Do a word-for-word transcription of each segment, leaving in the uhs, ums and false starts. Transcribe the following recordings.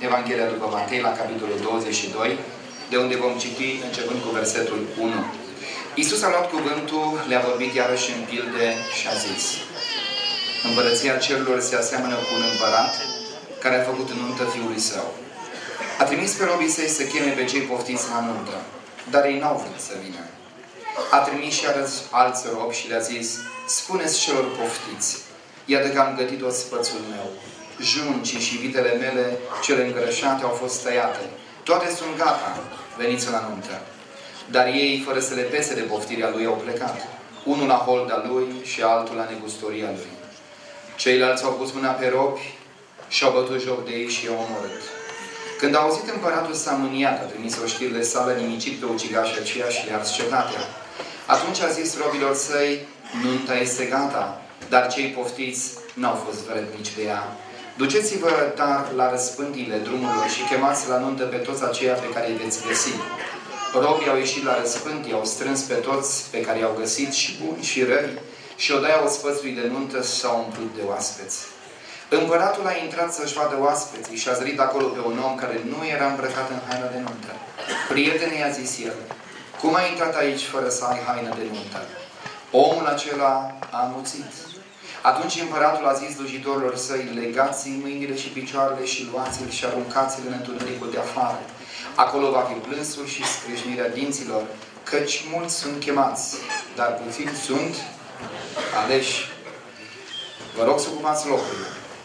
Evanghelia după Matei, la capitolul douăzeci și doi, de unde vom citi începând cu versetul unu. Iisus a luat cuvântul, le-a vorbit iarăși în pilde și a zis: Împărăția cerurilor se aseamănă cu un împărat care a făcut nuntă fiului său. A trimis pe robii săi să cheme pe cei poftiți la nuntă, dar ei n-au vrut să vină. A trimis și alți robi și le-a zis: spuneți celor poftiți, iată că am gătit tot spățul meu. Juncii și vitele mele cele îngrășate au fost tăiate. Toate sunt gata, veniți la nuntă. Dar ei, fără să le pese de poftirea lui, au plecat. Unul la holda lui și altul la negustoria lui. Ceilalți au pus mâna pe robi și-au bătut joc de ei și i-au omorât. Când a auzit împăratul, s-a mâniat, a trimis oștirile sale, nimicit pe ucigașii aceia și le-a ars cetatea. Atunci a zis robilor săi: nunta este gata, dar cei poftiți n-au fost vrednici de ea. Duceți-vă dar la răspândile drumurilor și chemați la nuntă pe toți aceia pe care îi veți găsi. Robii au ieșit la răspândii, au strâns pe toți pe care i-au găsit, și buni și răi, și odaia ospățului de nuntă s-au umplut de oaspeți. Împăratul a intrat să-și vadă oaspeții și a zărit acolo pe un om care nu era îmbrăcat în haină de nuntă. Prietene, i-a zis el, cum ai intrat aici fără să ai haină de nuntă? Omul acela a amuțit. Atunci împăratul a zis slujitorilor săi: legați-i mâinile și picioarele și luați-l și aruncați-l în întunericul de afară. Acolo va fi plânsul și scrâșnirea dinților, căci mulți sunt chemați, dar puțini sunt aleși. Vă rog să ocupați locurile.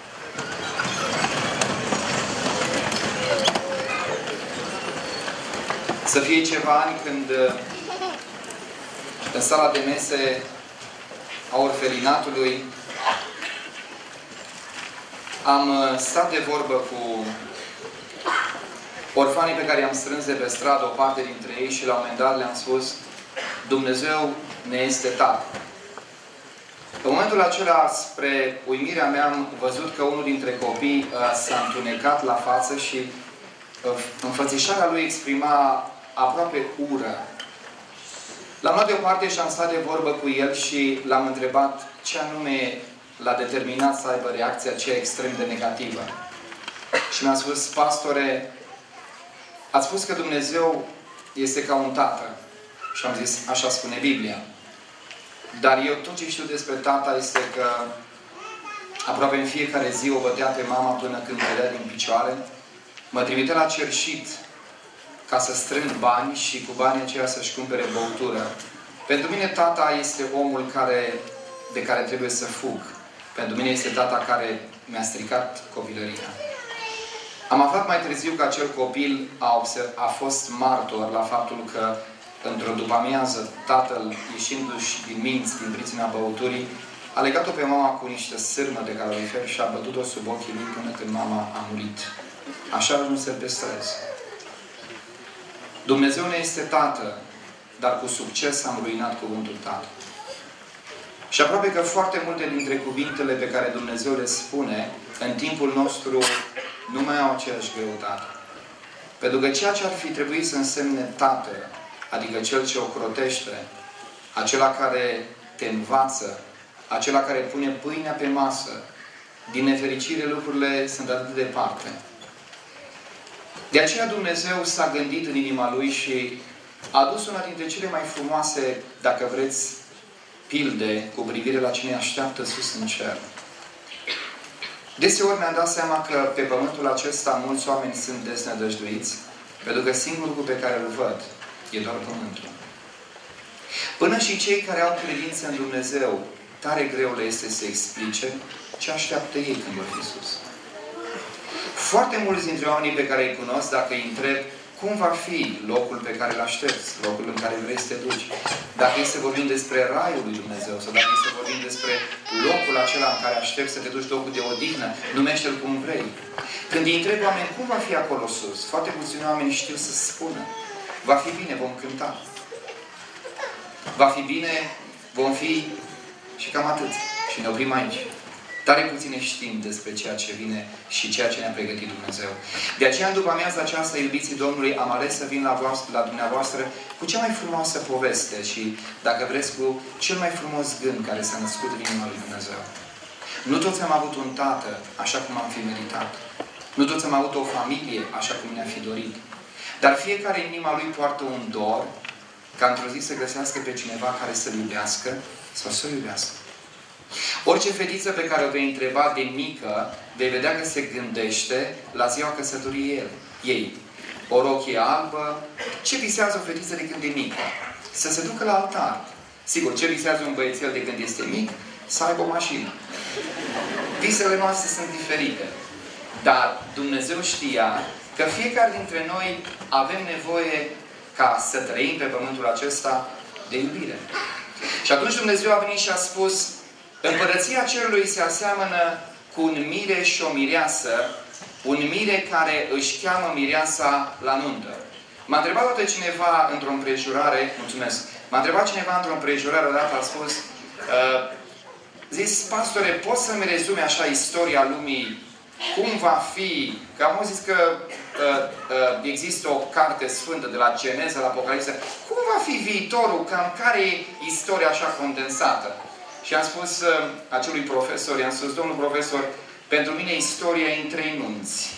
Să fie ceva ani când în sala de mese a orfelinatului am stat de vorbă cu orfanii pe care i-am strâns de pe stradă, o parte dintre ei, și la un moment dat le-am spus: Dumnezeu ne este Tată. În momentul acela, spre uimirea mea, am văzut că unul dintre copii uh, s-a întunecat la față și uh, înfățișarea lui exprima aproape ură. L-am luat deoparte și am stat de vorbă cu el și l-am întrebat ce anume l-a determinat să aibă reacția aceea extrem de negativă. Și mi-a spus: pastore, ați spus că Dumnezeu este ca un tată. Și am zis: așa spune Biblia. Dar eu tot ce știu despre tata este că aproape în fiecare zi o bătea pe mama până când cădea din picioare, mă trimitea la cerșit ca să strâng bani și cu banii aceia să-și cumpere băutură. Pentru mine tata este omul care, de care trebuie să fug. Pentru mine este tata care mi-a stricat copilăria. Am aflat mai târziu că acel copil a, a fost martor la faptul că într-o după-amiază, tatăl, ieșindu-și din minți, din pricina băuturii, a legat-o pe mama cu niște sârmă de calorifer și a bătut-o sub ochii lui până când mama a murit. Așa nu se pe străzi. Dumnezeu ne este Tată, dar cu succes am ruinat cuvântul Tată. Și aproape că foarte multe dintre cuvintele pe care Dumnezeu le spune în timpul nostru nu mai au aceeași greutate. Pentru că ceea ce ar fi trebuit să însemne Tată, adică Cel ce ocrotește, acela care te învață, acela care pune pâinea pe masă, din nefericire lucrurile sunt atât de departe. De aceea Dumnezeu s-a gândit în inima Lui și a adus una dintre cele mai frumoase, dacă vreți, pilde cu privire la cine așteaptă sus în cer. Deseori mi-am dat seama că pe pământul acesta mulți oameni sunt desnădăjduiți, pentru că singurul lucru pe care îl văd e doar pământul. Până și cei care au credință în Dumnezeu, tare greu le este să explice ce așteaptă ei când vor fi sus. Foarte mulți dintre oamenii pe care îi cunosc, dacă îi întreb cum va fi locul pe care îl aștepți, locul în care vrei să te duci, dacă e să vorbim despre Raiul lui Dumnezeu, sau dacă e să vorbim despre locul acela în care aștepți să te duci, locul de odihnă, numește-l cum vrei. Când îi întreb oameni cum va fi acolo sus, foarte puțini oameni știu să spună: va fi bine, vom cânta. Va fi bine, vom fi, și cam atât. Și ne oprim aici. Tare puține știm despre ceea ce vine și ceea ce ne-a pregătit Dumnezeu. De aceea, după amiaza aceasta, iubiții Domnului, am ales să vin la, voastră, la dumneavoastră cu cea mai frumoasă poveste și, dacă vreți, cu cel mai frumos gând care s-a născut în inima lui Dumnezeu. Nu toți am avut un tată așa cum am fi meritat. Nu toți am avut o familie așa cum ne-a fi dorit. Dar fiecare în inima lui poartă un dor ca într-o zi să găsească pe cineva care să-l iubească sau să-l iubească. Orice fetiță pe care o vei întreba de mică, vei vedea că se gândește la ziua căsătoriei ei. O rochie albă. Ce visează o fetiță de când e mică? Să se ducă la altar. Sigur, ce visează un băiețel de când este mic? Să aibă o mașină. Visele noastre sunt diferite. Dar Dumnezeu știa că fiecare dintre noi avem nevoie ca să trăim pe pământul acesta de iubire. Și atunci Dumnezeu a venit și a spus: Împărăția Cerului se aseamănă cu un mire și o mireasă, un mire care își cheamă mireasa la nuntă. M-a întrebat odată cineva într-o împrejurare, mulțumesc, m-a întrebat cineva într-o împrejurare odată, a spus, uh, zis, pastore, poți să-mi rezume așa istoria lumii? Cum va fi? Că am zis că uh, uh, există o carte sfântă de la Geneza la Apocalipsă. Cum va fi viitorul? Cam care e istoria așa condensată? Și am spus uh, acelui profesor, i-am spus, domnul profesor, pentru mine istoria e în trei nunți.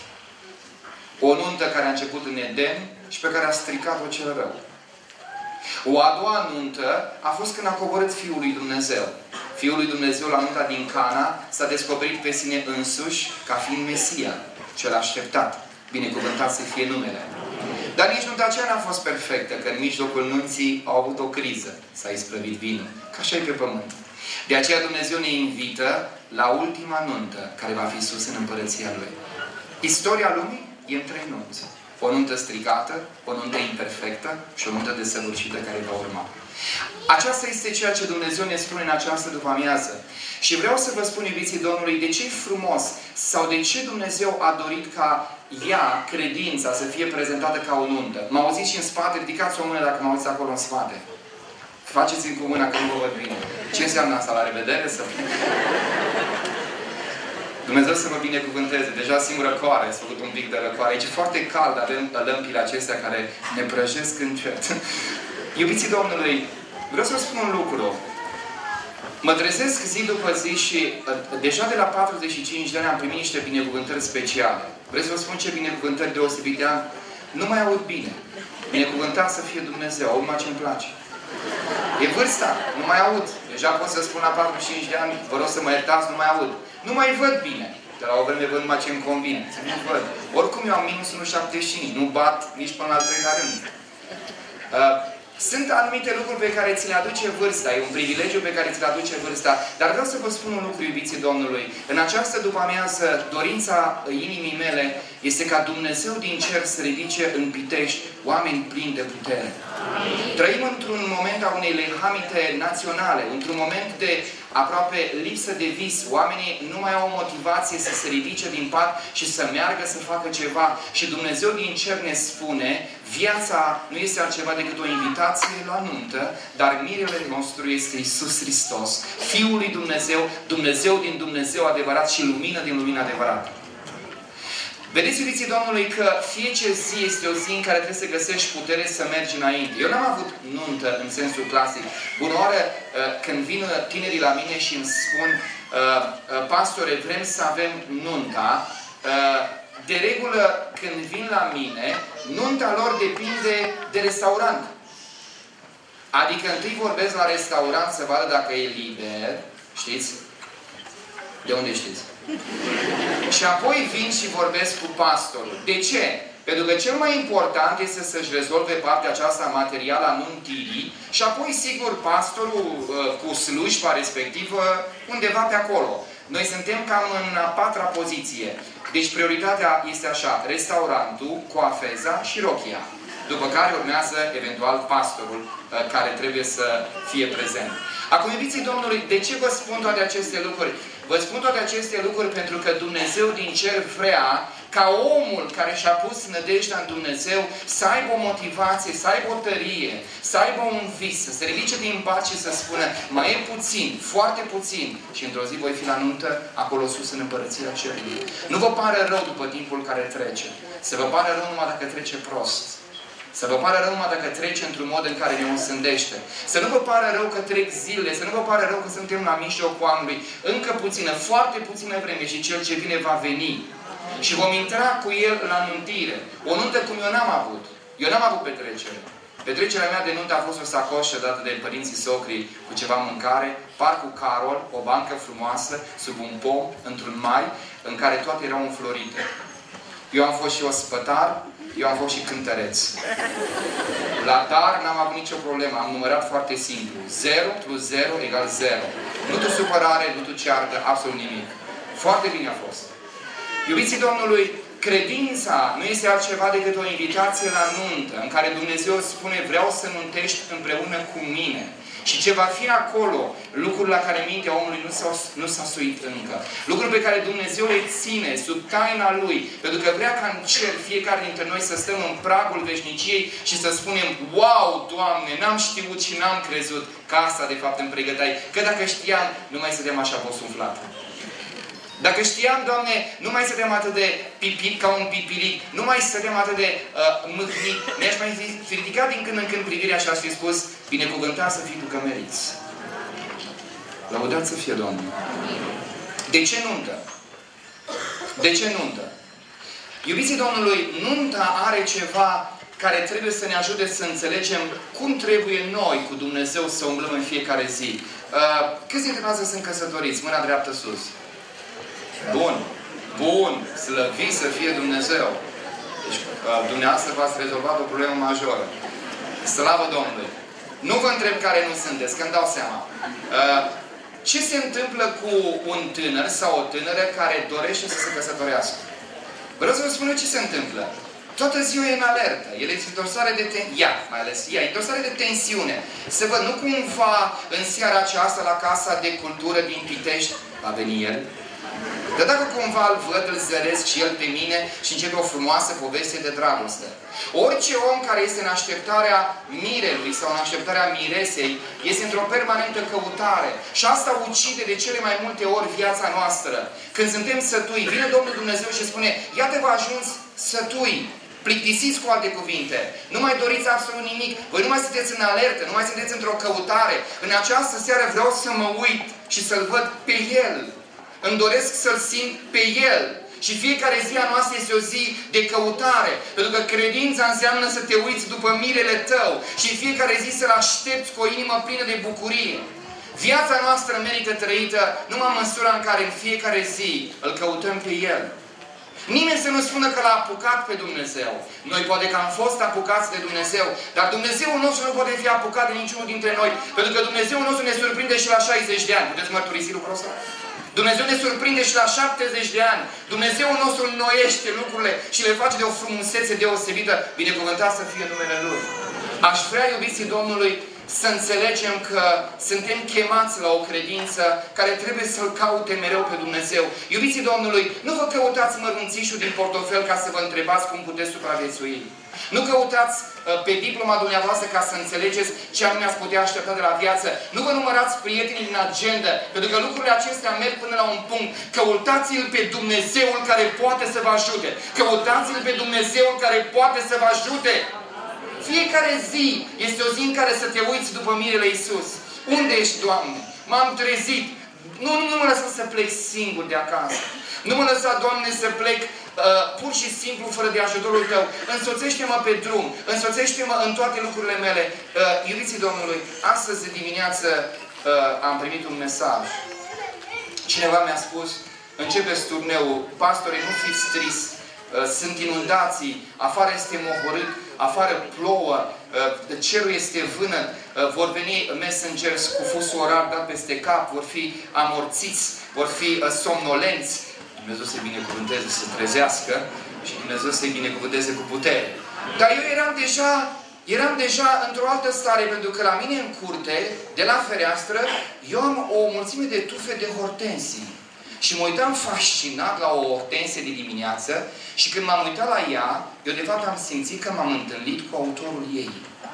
O nuntă care a început în Eden și pe care a stricat-o cel rău. O a doua nuntă a fost când a coborât Fiul lui Dumnezeu. Fiul lui Dumnezeu la nunta din Cana s-a descoperit pe sine însuși ca fiind Mesia, cel așteptat. Binecuvântat să fie numele. Dar nici nunta aceea n-a fost perfectă, că în mijlocul nunții au avut o criză. S-a isprăvit vinul. Ca așa e pe pământ. De aceea Dumnezeu ne invită la ultima nuntă care va fi sus în împărăția Lui. Istoria lumii e în trei nunți. O nuntă stricată, o nuntă imperfectă și o nuntă desăvârșită care va urma. Aceasta este ceea ce Dumnezeu ne spune în această după-amiază. Și vreau să vă spun, iubiții Domnului, de ce e frumos sau de ce Dumnezeu a dorit ca ea, credința, să fie prezentată ca o nuntă. M-au auzit și în spate, ridicați o mână dacă m-au auzit acolo în spate. Faceți-mi cu mâna că nu vă văd bine. Ce înseamnă asta? La revedere? Să... Dumnezeu să vă binecuvânteze. Deja singură coare, ați făcut un pic de răcoare. Aici e foarte cald, avem lămpile acestea care ne prăjesc încet. Iubiții Domnului, vreau să vă spun un lucru. Mă trezesc zi după zi și deja de la patruzeci și cinci de ani am primit niște binecuvântări speciale. Vreau să vă spun ce binecuvântări deosebite am? Nu mai aud bine. Binecuvântat să fie Dumnezeu, aud numai ce-mi place. E vârsta, nu mai aud. Deja pot să spun la patruzeci și cinci de ani, vă rog să mă iertați, nu mai aud. Nu mai văd bine. De la o vreme văd numai ce-mi convine. Să nu văd. Oricum eu am minus unu virgulă șaptezeci și cinci. Nu bat nici până la al treilea rând. Uh, Sunt anumite lucruri pe care ți le aduce vârsta. E un privilegiu pe care ți le aduce vârsta. Dar vreau să vă spun un lucru, iubiții Domnului. În această după-amiază, dorința inimii mele este ca Dumnezeu din cer să ridice în Pitești oameni plini de putere. Amin. Trăim într-un moment a unei lehamite naționale, într-un moment de aproape lipsă de vis. Oamenii nu mai au o motivație să se ridice din pat și să meargă să facă ceva. Și Dumnezeu din cer ne spune, viața nu este altceva decât o invitație la nuntă, dar mirele nostru este Iisus Hristos, Fiul lui Dumnezeu, Dumnezeu din Dumnezeu adevărat și lumină din lumină adevărată. Vedeți, iubiții Domnului, că fiecare zi este o zi în care trebuie să găsești putere să mergi înainte. Eu n-am avut nuntă în sensul clasic. Bună oară, când vin tinerii la mine și îmi spun, pastore, vrem să avem nunta, de regulă, când vin la mine, nunta lor depinde de restaurant. Adică întâi vorbesc la restaurant să vadă dacă e liber, știți? De unde știți? Și apoi vin și vorbesc cu pastorul. De ce? Pentru că cel mai important este să-și rezolve partea aceasta materială a nuntirii și apoi, sigur, pastorul cu slujba respectivă undeva pe acolo. Noi suntem cam în a patra poziție. Deci prioritatea este așa, restaurantul, coafeza și rochia. După care urmează, eventual, pastorul care trebuie să fie prezent. Acum, iubiții Domnului, de ce vă spun toate aceste lucruri? Vă spun toate aceste lucruri pentru că Dumnezeu din cer vrea ca omul care și-a pus nădejdea în Dumnezeu să aibă o motivație, să aibă o tărie, să aibă un vis, să se ridice din pat și să spună, mai e puțin, foarte puțin și într-o zi voi fi la nuntă acolo sus în împărăția cerului. Nu vă pare rău după timpul care trece. Să vă pare rău numai dacă trece prost. Să vă pare rău numai dacă trece într-un mod în care ne osândește. Să nu vă pare rău că trec zile, să nu vă pare rău că suntem la mijlocul anului. Încă puțină, foarte puțină vreme și cel ce vine va veni. Și vom intra cu El la nuntire. O nuntă cum eu n-am avut. Eu n-am avut petrecere. Petrecerea mea de nuntă a fost o sacoșă dată de părinții socrii cu ceva mâncare, parcul Carol, o bancă frumoasă, sub un pom, într-un mai, în care toate erau înflorite. Eu am fost și ospătar, eu am fost și cântăreț. La dar n-am avut nicio problemă, am numărat foarte simplu. zero plus zero egal zero. Nu tu supărare, nu tu ceartă, absolut nimic. Foarte bine a fost. Iubiții Domnului, credința nu este altceva decât o invitație la nuntă, în care Dumnezeu spune, vreau să nuntești împreună cu mine. Și ce va fi acolo, lucruri la care mintea omului nu s-a, nu s-a suit încă. Lucruri pe care Dumnezeu le ține sub taina Lui, pentru că vrea ca în cer fiecare dintre noi să stăm în pragul veșniciei și să spunem, wow, Doamne, n-am știut și n-am crezut că asta de fapt îmi pregăteai. Că dacă știam, nu mai stăteam așa posumflat. Dacă știam, Doamne, nu mai stăteam atât de pipit ca un pipilic, nu mai stăteam atât de uh, mâhnit, mi-aș mai fi ridicat din când în când privirea și aș fi spus, binecuvântat să fii tu că meriți. Lăudat să fie Domnul. De ce nuntă? De ce nuntă? Iubiții Domnului, nunta are ceva care trebuie să ne ajute să înțelegem cum trebuie noi cu Dumnezeu să umblăm în fiecare zi. Uh, câți dintre noastre sunt căsătoriți? Mâna dreaptă sus. Bun. Bun. Slăvit să fie Dumnezeu. Deci, dumneavoastră v-ați rezolvat o problemă majoră. Slavă Domnului. Nu vă întreb care nu sunteți, că îmi dau seama. Ce se întâmplă cu un tânăr sau o tânără care dorește să se căsătorească? Vreau să vă spun ce se întâmplă. Toată ziua e în alertă. El este într-o stare de tensiune. Ea, mai ales ea, e într-o stare de tensiune. Să văd, nu cumva în seara aceasta la Casa de Cultură din Pitești va veni el? Dar dacă cumva îl văd, îl zăresc și el pe mine și începe o frumoasă poveste de dragoste. Orice om care este în așteptarea mirelui sau în așteptarea miresei este într-o permanentă căutare. Și asta ucide de cele mai multe ori viața noastră. Când suntem sătui, vine Domnul Dumnezeu și spune, iată v-a ajuns sătui. Plictisiți cu alte cuvinte. Nu mai doriți absolut nimic. Voi nu mai sunteți în alertă, nu mai sunteți într-o căutare. În această seară vreau să mă uit și să-L văd pe El. Îmi doresc să-L simt pe El. Și fiecare zi a noastră este o zi de căutare. Pentru că credința înseamnă să te uiți după mirele tău. Și în fiecare zi să-L aștepți cu o inimă plină de bucurie. Viața noastră merită trăită numai în măsura în care în fiecare zi îl căutăm pe El. Nimeni să nu spună că L-a apucat pe Dumnezeu. Noi poate că am fost apucați de Dumnezeu, dar Dumnezeul nostru nu poate fi apucat de niciunul dintre noi. Pentru că Dumnezeul nostru ne surprinde și la șaizeci de ani. Puteți mărturisi lucrul ăsta? Dumnezeu ne surprinde și la șaptezeci de ani. Dumnezeul nostru înnoiește lucrurile și le face de o frumusețe deosebită. Binecuvântat să fie numele Lui. Aș vrea, iubiții Domnului, să înțelegem că suntem chemați la o credință care trebuie să-L caute mereu pe Dumnezeu. Iubiții Domnului, nu vă căutați mărunțișul din portofel ca să vă întrebați cum puteți supraviețui. Nu căutați uh, pe diploma dumneavoastră ca să înțelegeți ce anume ați putea aștepta de la viață. Nu vă numărați prietenii din agenda, pentru că lucrurile acestea merg până la un punct. Căutați-L pe Dumnezeul care poate să vă ajute. Căutați-L pe Dumnezeul care poate să vă ajute. Fiecare zi este o zi în care să te uiți după mirele Iisus. Unde ești, Doamne? M-am trezit. Nu, nu mă lăsa să plec singur de acasă. Nu mă lăsa, Doamne, să plec uh, pur și simplu fără de ajutorul Tău. Însoțește-mă pe drum. Însoțește-mă în toate lucrurile mele. Uh, iubiții Domnului, astăzi dimineață uh, am primit un mesaj. Cineva mi-a spus, începeți turneul, pastorii, nu fiți tristi. Uh, sunt inundații, afară este mohorât, afară plouă, uh, cerul este vânăt, uh, vor veni messengers cu fusul orar dat peste cap, vor fi amorțiți, vor fi uh, somnolenți. Dumnezeu să-i binecuvânteze, să trezească și Dumnezeu să-i binecuvânteze cu putere. Dar eu eram deja, eram deja într-o altă stare, pentru că la mine în curte, de la fereastră, eu am o mulțime de tufe de hortensii. Și mă uitam fascinat la o hortensie de dimineață și când m-am uitat la ea, eu de fapt am simțit că m-am întâlnit cu autorul ei.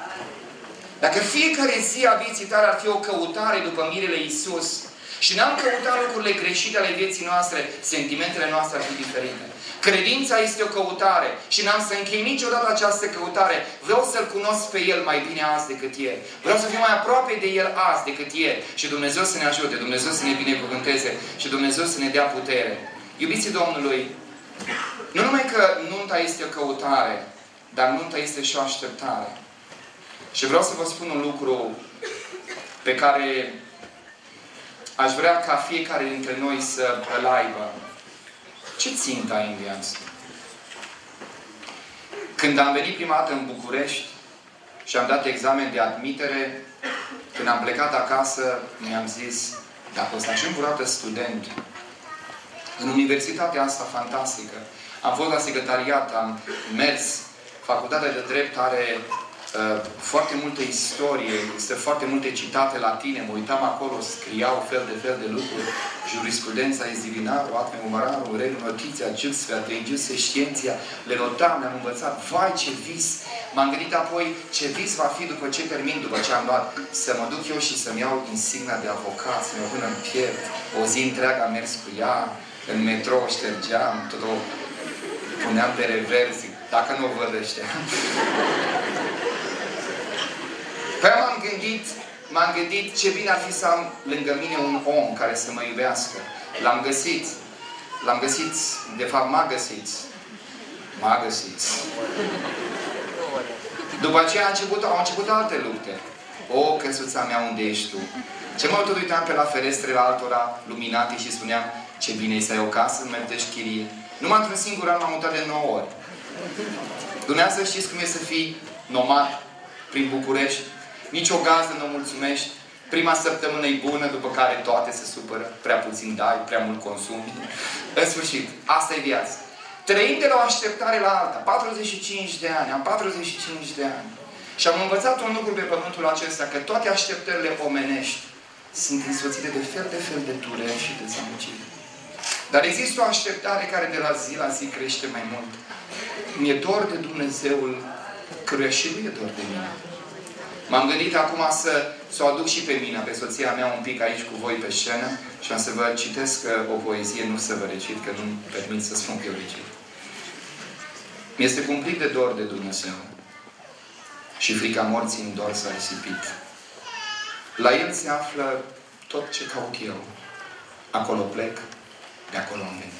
Dacă fiecare zi a vieții tale ar fi o căutare după mirele Iisus și n-am căutat lucrurile greșite ale vieții noastre, sentimentele noastre ar fi diferite. Credința este o căutare și n-am să închei niciodată această căutare. Vreau să-L cunosc pe El mai bine azi decât ieri. Vreau să fiu mai aproape de El azi decât ieri. Și Dumnezeu să ne ajute, Dumnezeu să ne binecuvânteze și Dumnezeu să ne dea putere. Iubiții Domnului, Nu numai că nunta este o căutare, dar nunta este și o așteptare. Și vreau să vă spun un lucru pe care aș vrea ca fiecare dintre noi să îl aibă. Ce țintă ai în viață? Când am venit prima dată în București și am dat examen de admitere, când am plecat acasă, mi-am zis, dacă o să ajung vreodată student în universitatea asta fantastică, am fost la secretariat, am mers, facultatea de drept are uh, foarte multă istorie, există foarte multe citate latine, mă uitam acolo, scriau fel de fel de lucruri, jurisprudența is divinarul, atme umărarul, regul notiția, jus sfeatei, jus științia, le notam, le-am învățat, vai ce vis! M-am gândit apoi ce vis va fi după ce termin, după ce am luat, să mă duc eu și să-mi iau insigna de avocat, să mi-o pun în piept, o zi întreagă am mers cu ea, în metrou ștergeam, tot o puneam pe revers, dacă nu o văd ăștia. Păi m-am gândit, m-am gândit ce bine ar fi să am lângă mine un om care să mă iubească. L-am găsit. L-am găsit. De fapt, m-a găsit. M-a găsit. După aceea a început, au început alte lupte. O, căsuța mea, unde ești tu? Ce mă tot uitam pe la ferestrele altora luminate și spuneam, ce bine e să ai o casă, nu mai plătești chirie. Numai într-un singur an m-am mutat de nouă ori. Dumneavoastră știți cum e să fii nomad prin București? Nici o gazdă nu mulțumești. Prima săptămână e bună, după care toate se supără. Prea puțin dai, prea mult consumi. În sfârșit, asta e viața. Trăim de la o așteptare la alta. patruzeci și cinci de ani. Am patruzeci și cinci de ani. Și am învățat un lucru pe pământul acesta, că toate așteptările omenești sunt însoțite de fel de fel de dureri și de dezamăgiri. Dar există o așteptare care de la zi la zi crește mai mult. Mi-e dor de Dumnezeul căruia și nu e dor de mine. M-am gândit acum să, să o aduc și pe mine, pe soția mea, un pic aici cu voi pe scenă și am să vă citesc o poezie, nu să vă recit, că nu-mi permit să spun că eu recit. Mi-este cumplit de dor de Dumnezeu și frica morții în dor s-a risipit. La El se află tot ce caut eu. Acolo plec, de acolo am venit.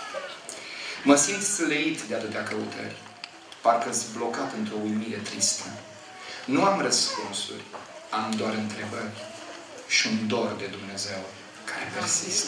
Mă simt sleit de atâtea căutări. Parcă-s blocat într-o uimire tristă. Nu am răspunsuri, am doar întrebări și un dor de Dumnezeu care persistă.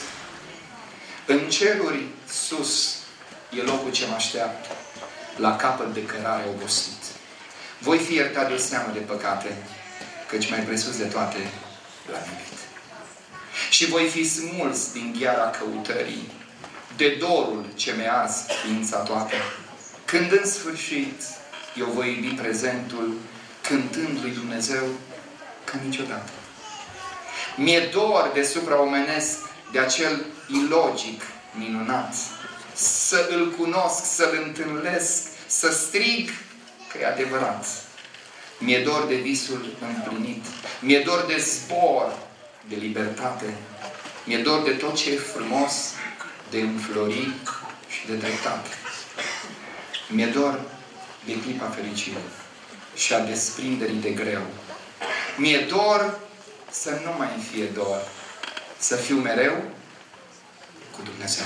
În ceruri sus e locul ce mă așteaptă, la capăt de cărare obosit. Voi fi iertat de o seamă de păcate, căci mai presus de toate l-am iubit. Și voi fi smuls din gheara căutării, de dorul ce mi-a ars ființa toată. Când în sfârșit eu voi iubi prezentul, cântând lui Dumnezeu ca niciodată. Mi-e dor de supraomenesc, de acel ilogic minunat. Să îl cunosc, să-l întâlnesc, să strig că e adevărat. Mi-e dor de visul împlinit. Mi-e dor de zbor, de libertate. Mi-e dor de tot ce e frumos, de înflori și de dreptate. Mi-e dor de clipa fericirii și a desprinderii de greu. Mi-e dor să nu mai fie dor, să fiu mereu cu Dumnezeu.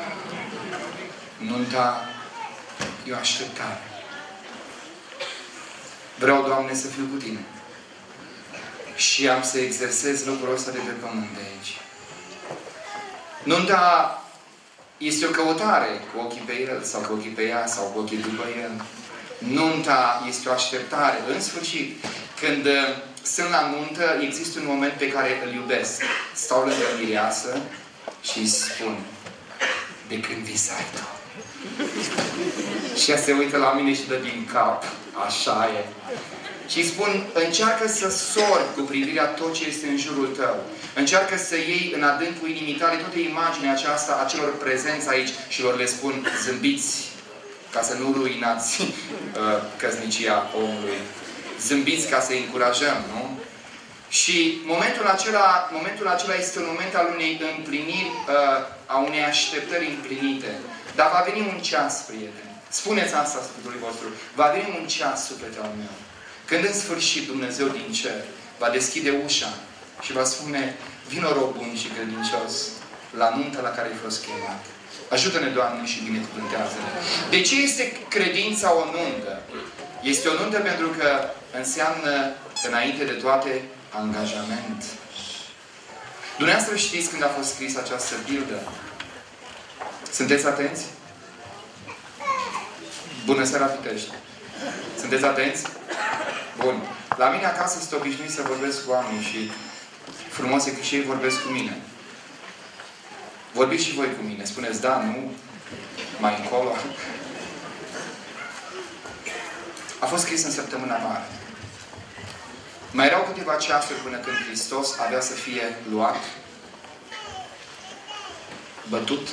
Nunta e o așteptare. Vreau, Doamne, să fiu cu Tine. Și am să exersez lucrul ăsta de pe pământ de aici. Nunta este o căutare cu ochii pe El, sau cu ochii pe ea, sau cu ochii după El. Nunta este o așteptare. În sfârșit, când uh, sunt la nuntă, există un moment pe care îl iubesc. Stau lângă mireasă și îi spun, de când visai tu? Și ea se uită la mine și dă din cap. Așa e. Și îi spun, încearcă să sorbi cu privirea tot ce este în jurul tău. Încearcă să iei în adâncul inimii tale toată imaginea aceasta a celor prezenți aici și lor le spun, zâmbiți, ca să nu ruinați uh, căsnicia omului. Zâmbiți ca să-i încurajăm, nu? Și momentul acela, momentul acela este un moment al unei împliniri, uh, a unei așteptări împlinite. Dar va veni un ceas, prieteni. Spuneți asta sufletului vostru. Va veni un ceas, sufletul meu. Când în sfârșit Dumnezeu din cer va deschide ușa și va spune, vino rob bun și credincios la nunta la care ai fost chemat. Ajută-ne, Doamne, și binecuvântează-ne. De ce este credința o nuntă? Este o nuntă pentru că înseamnă, înainte de toate, angajament. Dumneavoastră știți când a fost scris această pildă? Sunteți atenți? Bună seara, Pitești! Sunteți atenți? Bun. La mine acasă sunt obișnuit să vorbesc cu oamenii și frumos e că și ei vorbesc cu mine. Vorbiți și voi cu mine. Spuneți da, nu, mai încolo. A fost scris în săptămâna mare. Mai erau câteva ceasuri până când Hristos avea să fie luat, bătut,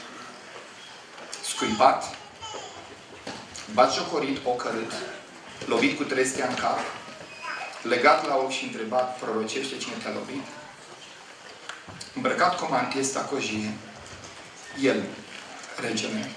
scuipat, batjocorit, ocărât, lovit cu trestia în cap, legat la ochi și întrebat, prorocește cine te-a lovit? Îmbrăcat cu o mantie stacojie, el, regele,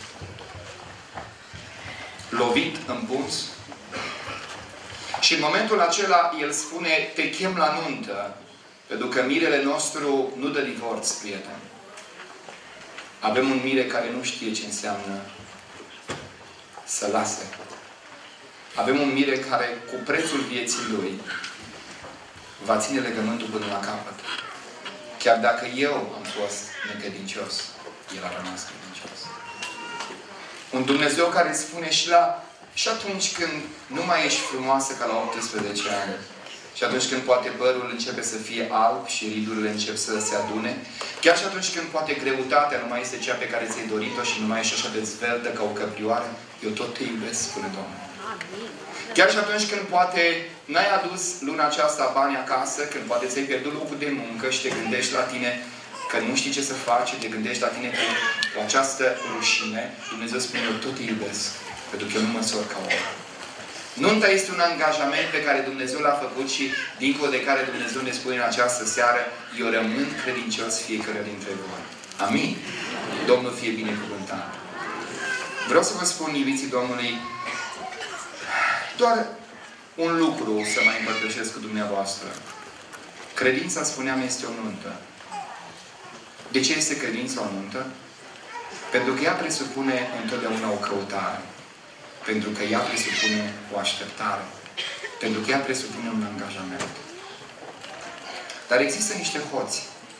lovit, împuns, și în momentul acela el spune, te chem la nuntă, pentru că mirele nostru nu dă divorț, prieten. Avem un mire care nu știe ce înseamnă să lase. Avem un mire care, cu prețul vieții lui, va ține legământul până la capăt. Chiar dacă eu am fost necredincios, el a rămas credincios. Un Dumnezeu care spune și la și atunci când nu mai ești frumoasă ca la optsprezece ani, și atunci când poate părul începe să fie alb și ridurile încep să se adune, chiar și atunci când poate greutatea nu mai este cea pe care ți-ai dorit-o și nu mai ești așa de zveltă ca o căprioară, eu tot te iubesc, spune Domnul. Chiar și atunci când poate n-ai adus luna aceasta bani acasă, când poate ți-ai pierdut locul de muncă și te gândești la tine că nu știi ce să faci, te gândești la tine cu această rușine, Dumnezeu spune, eu tot te iubesc. Pentru că eu nu mă sor ca om. Nunta este un angajament pe care Dumnezeu l-a făcut și dincolo de care Dumnezeu ne spune în această seară, eu rămân credincios fiecare dintre voi. Amin? Domnul fie binecuvântat. Vreau să vă spun, iubiții Domnului, doar un lucru să mai împărtășesc cu dumneavoastră. Credința, spuneam, este o nuntă. De ce este credința o nuntă? Pentru că ea presupune întotdeauna o căutare. Pentru că ea presupune o așteptare. Pentru că ea presupune un angajament. Dar există niște hoți.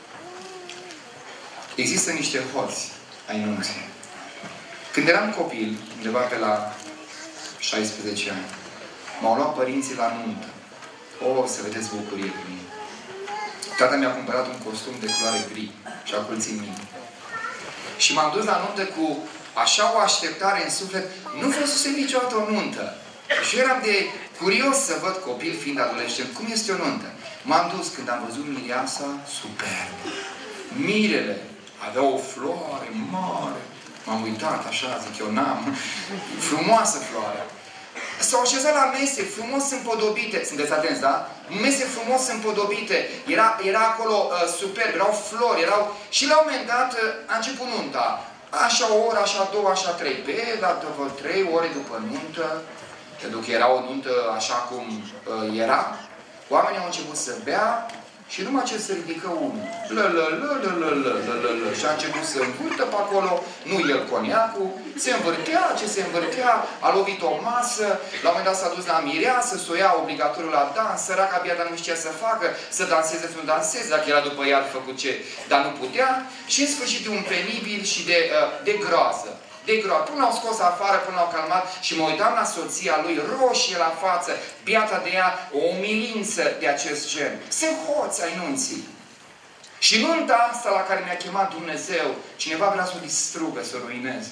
Există niște hoți ai nunții. Când eram copil, undeva pe la șaisprezece ani, m-au luat părinții la nuntă. O, să vedeți bucurie cu mine. Tata mi-a cumpărat un costum de culoare gri și a țin minte. Și m-am dus la nuntă cu așa o așteptare în suflet. Nu văzusem niciodată o nuntă. Și eram de curios să văd, copil fiind adolescent, cum este o nuntă. M-am dus când am văzut mireasa, superb. Mirele avea o floare mare. M-am uitat așa, zic eu, n-am. Frumoasă floarea. S-au așezat la mese frumos împodobite. Sunteți atenți, da? Mese frumos împodobite. Era, era acolo uh, superb, erau flori, erau... Și la un moment dat uh, a început nunta. Așa o oră, așa două, așa trei. Pe, dată vă trei ore după nuntă, pentru că era o nuntă așa cum uh, era, oamenii au început să bea și numai ce se ridică unul. Lă, lă, lă, lă, lă, lă, lă, lă, lă. Și a început să învârtă pe acolo, nu el coniacul, se învârtea, ce se învârtea, a lovit o masă, la un moment dat s-a dus la mireasă, să o ia obligatoriu la dans, săraca abia, dar nu știa să facă, să danseze, să nu danseze, dacă era după ea, a făcut ce, dar nu putea. Și în sfârșit de un penibil și de, de groază. De groază. Până l-au scos afară, până l-au calmat și mă uitam la soția lui, roșie la față, biata de ea, o umilință de acest gen. Sunt hoți ai nunții. Și nunta asta la care mi-a chemat Dumnezeu, cineva vrea să o distrugă, să o ruineze.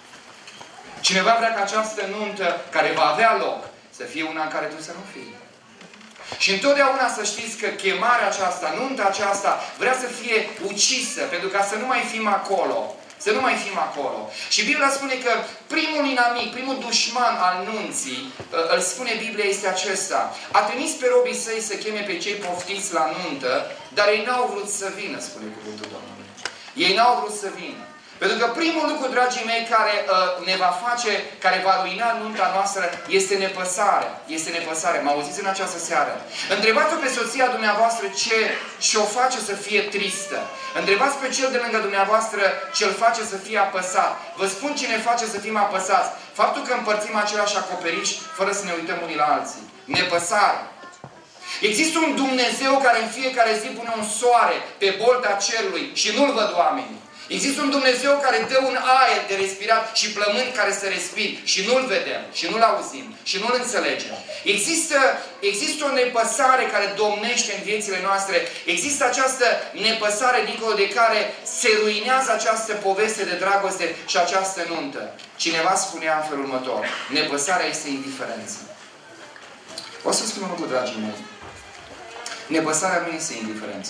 Cineva vrea ca această nuntă care va avea loc să fie una în care tu să nu fii. Și întotdeauna să știți că chemarea aceasta, nunta aceasta, vrea să fie ucisă, pentru ca să nu mai fim acolo. Să nu mai fim acolo. Și Biblia spune că primul inamic, primul dușman al nunții, îl spune Biblia, este acesta. A trimis pe robii săi să cheme pe cei poftiți la nuntă, dar ei n-au vrut să vină, spune cuvântul Domnului. Ei n-au vrut să vină. Pentru că primul lucru, dragii mei, care uh, ne va face, care va ruina nunta noastră, este nepăsare. Este nepăsare. Mă auziți în această seară? Întrebați-o pe soția dumneavoastră ce și-o face să fie tristă. Întrebați pe cel de lângă dumneavoastră ce îl face să fie apăsat. Vă spun ce ne face să fim apăsați. Faptul că împărțim același acoperiș fără să ne uităm unii la alții. Nepăsare. Există un Dumnezeu care în fiecare zi pune un soare pe bolta cerului și nu-l văd oamenii. Există un Dumnezeu care dă un aer de respirat și plămâni care să respiri și nu-l vedem, și nu-l auzim, și nu-l înțelegem. Există, există o nepăsare care domnește în viețile noastre. Există această nepăsare dincolo de care se ruinează această poveste de dragoste și această nuntă. Cineva spunea în felul următor: nepăsarea este indiferență. O să spun un lucru, dragii mei. Nepăsarea nu este indiferență.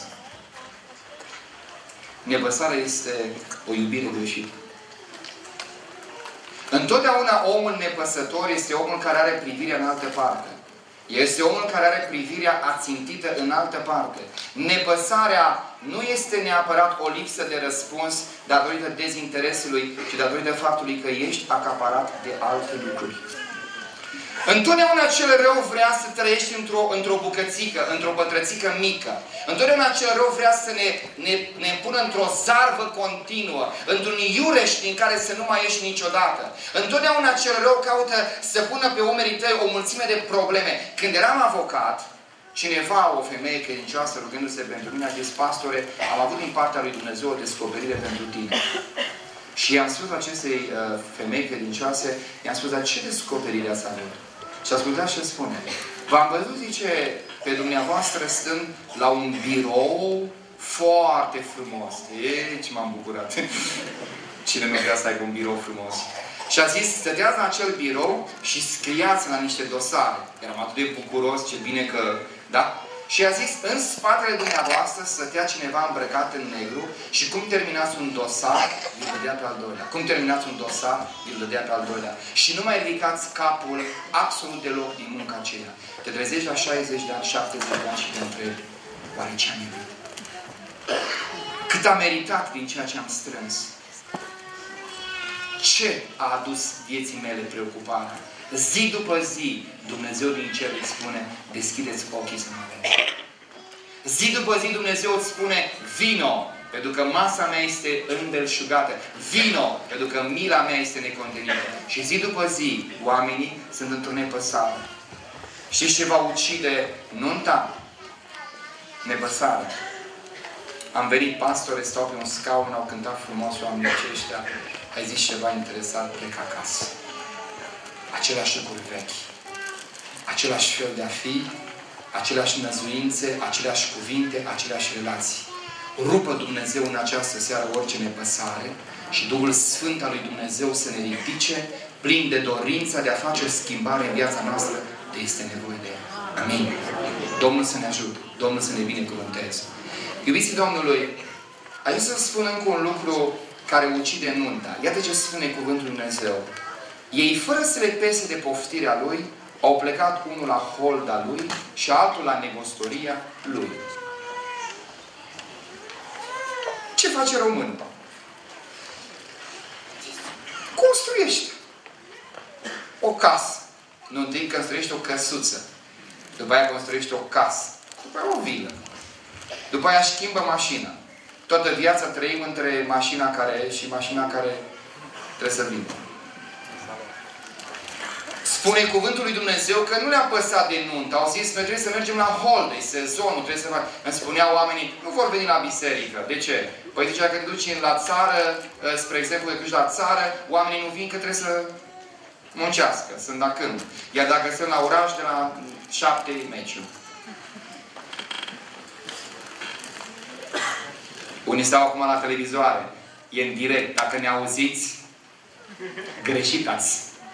Nepăsarea este o iubire greșită. Întotdeauna omul nepăsător este omul care are privirea în altă parte. Este omul care are privirea ațintită în altă parte. Nepăsarea nu este neapărat o lipsă de răspuns datorită dezinteresului, ci datorită faptului că ești acaparat de alte lucruri. Întotdeauna cel rău vrea să trăiești într-o într-o bucățică, într-o pătrățică mică. Întotdeauna cel rău vrea să ne, ne, ne pună într-o zarvă continuă, într-un iureș din care să nu mai ieși niciodată. Întotdeauna cel rău caută să pună pe umerii tăi o mulțime de probleme. Când eram avocat, cineva, o femeie credincioasă, rugându-se pentru mine, a zis: pastore, am avut din partea lui Dumnezeu o descoperire pentru tine. Și i-am spus acestei uh, femei credincioase, i-am spus: dar ce descoperire ați avut? Și ascultați ce spune. V-am văzut, zice, pe dumneavoastră stând la un birou foarte frumos. Deci m-am bucurat. Cine nu vrea să aibă un birou frumos? Și a zis: stăteați în acel birou și scriați la niște dosare. Eram atât de bucuros, ce bine că... Da? Și a zis: în spatele dumneavoastră stătea cineva îmbrăcat în negru și cum terminați un dosar, îl dădea pe al doilea. Cum terminați un dosar, îl dădea pe al doilea. Și nu mai ridicați capul absolut deloc din munca aceea. Te trezești la șaizeci de ani, șaptezeci de ani și te întrebi: oare ce am iubit? Cât am meritat din ceea ce am strâns? Ce a adus vieții mele preocuparea? Zi după zi, Dumnezeu din cer îi spune: deschideți ochii să mă vedeți. Zi după zi Dumnezeu îți spune: vino, pentru că masa mea este înbelșugată. Vino, pentru că mila mea este necontenită. Și zi după zi, oamenii sunt într-o nepăsare. Știți ce va ucide nunta? Nepăsare. Am venit, pastore, stau pe un scaun, au cântat frumos oamenii aceștia. Ai zis ceva interesant, plec acasă. Aceleași lucruri vechi, același fel de a fi, aceleași năzuințe, aceleași cuvinte, aceleași relații. Rupă Dumnezeu în această seară orice nepăsare și Duhul Sfânt al lui Dumnezeu să ne ridice plin de dorința de a face o schimbare în viața noastră de este nevoie de El. Amin. Domnul să ne ajute. Domnul să ne binecuvânteze. Iubiții Domnului, aici să spun încă un lucru care ucide nunta. Iată ce spune cuvântul lui Dumnezeu. Ei, fără să le pese de poftirea lui, au plecat unul la holda lui și altul la negostoria lui. Ce face românul? Construiește o casă. Nu întâi construiește o căsuță. După aia construiește o casă. După aia o vilă. După aia schimbă mașina. Toată viața trăim între mașina care e și mașina care trebuie să vină. Spune cuvântul lui Dumnezeu că nu le-a păsat de nuntă. Au zis: noi trebuie să mergem la holiday, sezonul, trebuie să fac. Îmi spuneau oamenii: nu vor veni la biserică. De ce? Păi zicea că te duci la țară, spre exemplu, te duci la țară, oamenii nu vin că trebuie să muncească, sunt la câmp. Iar dacă sunt la oraș, de la șapte meciuri. Unii stau acum la televizoare. E în direct. Dacă ne auziți, greșit ați.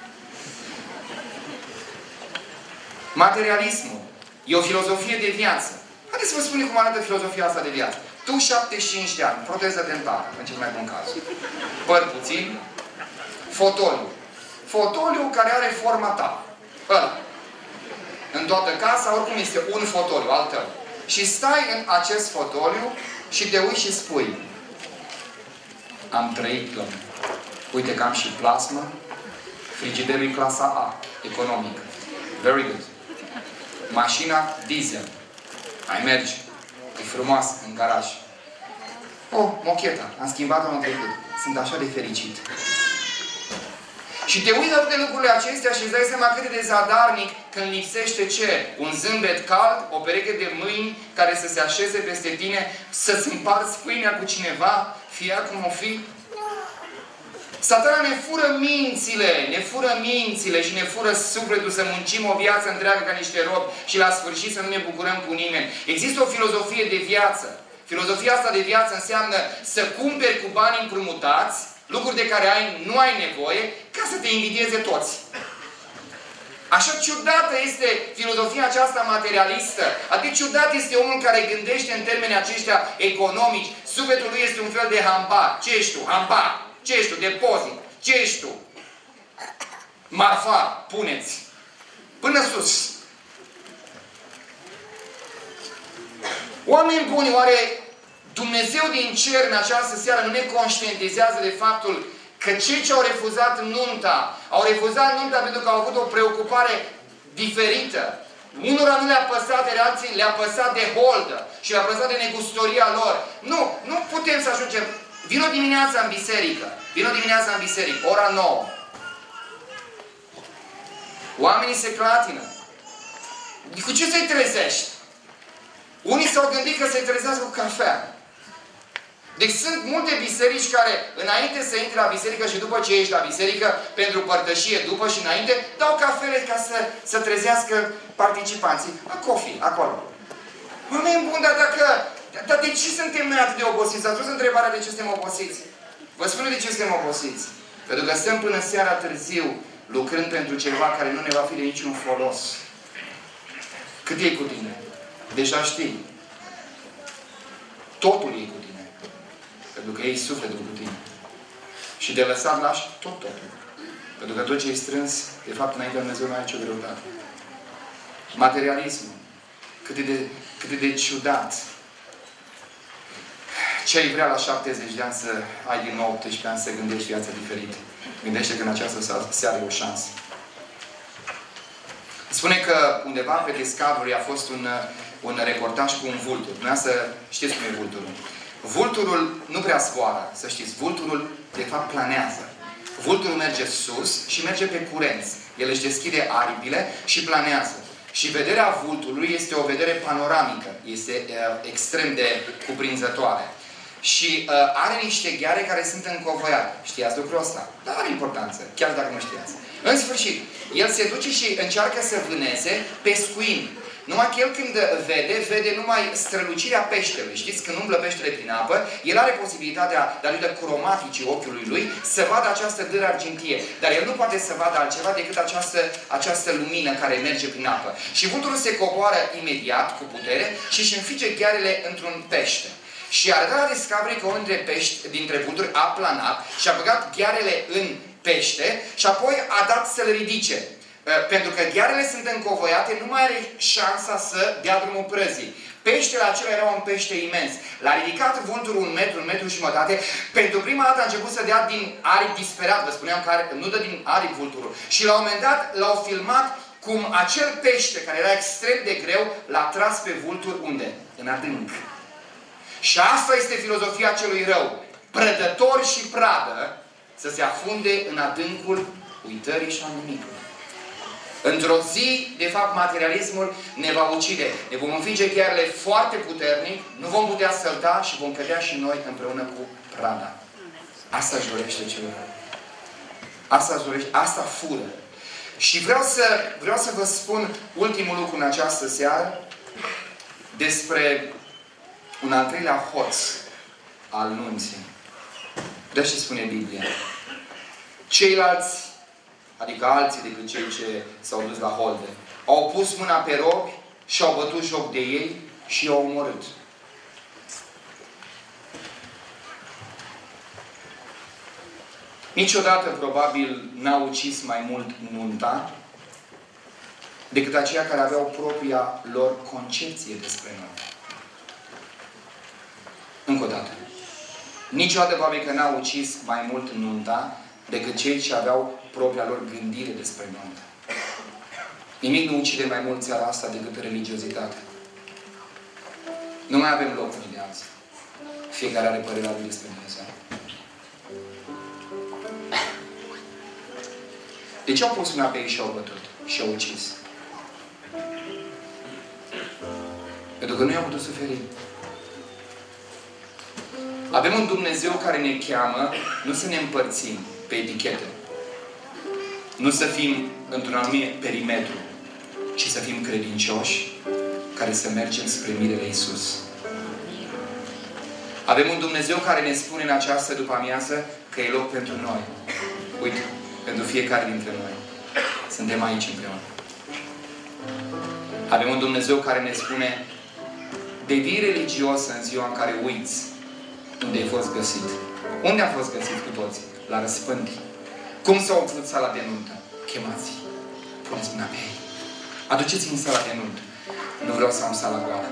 Materialismul. E o filozofie de viață. Haideți să vă spun cum arată filozofia asta de viață. Tu, șaptezeci și cinci de ani, proteză dentară, în cel mai bun caz. Păr puțin. Fotoliu. Fotoliu care are forma ta. Ăla. În toată casa, oricum este un fotoliu, al tău. Și stai în acest fotoliu și te uiți și spui: Am trăit, Doamne. Uite că am și plasmă. Frigiderul e clasa A, economic. Very good. Mașina diesel. Mai merge. E frumoasă în garaj. Oh, mocheta. Am schimbat-o anul trecut. Sunt așa de fericit. Și te uiți la toate lucrurile acestea și îți dai seama cât de zadarnic când lipsește ce? Un zâmbet cald, o pereche de mâini care să se așeze peste tine, să-ți împarți pâinea cu cineva, fie cum o fi. Satana ne fură mințile, ne fură mințile și ne fură sufletul să muncim o viață întreagă ca niște robi și la sfârșit să nu ne bucurăm cu nimeni. Există o filozofie de viață. Filozofia asta de viață înseamnă să cumperi cu bani împrumutați lucruri de care ai, nu ai nevoie, ca să te invidieze toți. Așa ciudată este filozofia aceasta materialistă. Atât de ciudat este omul care gândește în termeni aceștia economici. Sufletul lui este un fel de hambar. Ce ești tu? Hambar. Ce ești tu? Depozit. Ce ești tu? Marfar. Puneți. Până sus. Oameni buni, oare Dumnezeu din cer în această seară nu ne conștientizează de faptul că cei ce au refuzat nunta, au refuzat nunta pentru că au avut o preocupare diferită. Unora nu le-a păsat de alții, le-a păsat de holdă și le-a păsat de negustoria lor. Nu, nu putem să ajungem. Vino dimineața în biserică. Vino dimineața în biserică, ora nouă. Oamenii se clatină. Cu ce să-i trezești? Unii s-au gândit că se trezească cu cafea. Deci sunt multe biserici care, înainte să intri la biserică și după ce ești la biserică, pentru părtășie, după și înainte, dau cafele ca să, să trezească participanții. La coffee, acolo. Oameni buni, dar dacă... Dar de ce suntem noi atât de obosiți? Ați văzut întrebarea de ce suntem obosiți? Vă spun de ce suntem obosiți. Pentru că stăm până seara târziu, lucrând pentru ceva care nu ne va fi de niciun folos. Cât e cu tine? Deja știi. Totul e cu tine. Pentru că ei sufletul cu tine. Și de lăsat lași tot totul. Pentru că tot ce e strâns, de fapt, înainte de Dumnezeu nu are nicio greutate. Materialismul. Cât e de, cât e de ciudat. Ce ai vrea la șaptezeci de ani să ai din nou optsprezece ani să gândești viața diferită. Gândește că în această seară e o șansă. Spune că undeva pe Discovery a fost un, un reportaj cu un vultur. Vreau să știți cum e vulturul. Vulturul nu prea zboară, să știți. Vulturul, de fapt, planează. Vulturul merge sus și merge pe curenți. El își deschide aripile și planează. Și vederea vulturului este o vedere panoramică. Este uh, extrem de cuprinzătoare. Și uh, are niște gheare care sunt încovoiate. Știați lucrul ăsta? Dar are importanță, chiar dacă nu știați. În sfârșit, el se duce și încearcă să vâneze pescuind. Numai că el când vede, vede numai strălucirea peștelui. Știți, când umblă peștele prin apă, el are posibilitatea, datorită cromaticii ochiului lui, să vadă această dâră argintie. Dar el nu poate să vadă altceva decât această, această lumină care merge prin apă. Și vulturul se coboară imediat, cu putere, și își înfige ghearele într-un pește. Și arăta la Discovery că unul dintre, pești, dintre vulturi a planat și a băgat ghearele în pește și apoi a dat să-l ridice. Pentru că ghearele sunt încovoiate, nu mai are șansa să dea drumul prăzii. Peștele acela era un pește imens. L-a ridicat vulturul un metru, un metru și jumătate. Pentru prima dată a început să dea din aripi disperat. Vă spuneam că nu dă din aripi vulturul. Și la un moment dat l-au filmat cum acel pește, care era extrem de greu, l-a tras pe vultur unde? În adânc. Și asta este filozofia celui rău. Prădător și pradă să se afunde în adâncul uitării și a nimicului. Într-o zi, de fapt, materialismul ne va ucide. Ne vom înfinge ghearele foarte puternic, nu vom putea sălta și vom cădea și noi împreună cu prada. Asta își dorește cel rău. Asta își dorește, asta fură. Și vreau să, vreau să vă spun ultimul lucru în această seară despre un al treilea hoț al nunții. De ce spune Biblia? Ceilalți, adică alții decât cei ce s-au dus la holde, au pus mâna pe robi și au bătut joc de ei și i-au omorât. Niciodată, probabil, n-a ucis mai mult nunta decât aceia care aveau propria lor concepție despre noi. Încă o dată. Niciodată probabil că n-au ucis mai mult nunta decât cei ce aveau propria lor gândire despre nuntă. Nimic nu ucide mai mult țara asta decât religiozitatea. Nu mai avem loc unii de alții. Fiecare are părerea lui despre Dumnezeu. De ce au pus mâna pe ei și au bătut? Și au ucis? Pentru că nu i-au putut suferi. Avem un Dumnezeu care ne cheamă nu să ne împărțim pe etichete. Nu să fim într-un anumit perimetru, ci să fim credincioși care să mergem spre mirele Iisus. Avem un Dumnezeu care ne spune în această după-amiază că e loc pentru noi. Uite, pentru fiecare dintre noi. Suntem aici împreună. Avem un Dumnezeu care ne spune: devii religios în ziua în care uiți unde ai fost găsit. Unde am fost găsit cu toții? La răspândii. Cum s-a umplut sala de nuntă? Chemați-i. Puneți mâna pe ei. Aduceți-mi sala de nuntă. Nu vreau să am sala goală.